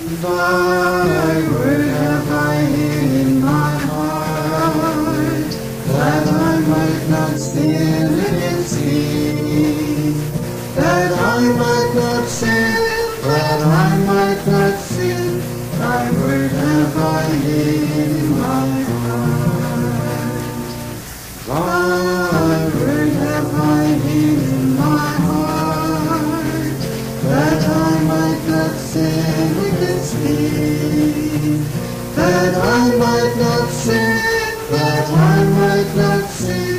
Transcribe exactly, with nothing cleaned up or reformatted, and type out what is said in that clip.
Thy word have I hid in my heart, that I might not sin against thee, that I might not sin, that I might not sin. Thy word have I hid in my heart. Thy word have I hid in my heart, that I might not sin against thee, that I might not sin, that I might not sin.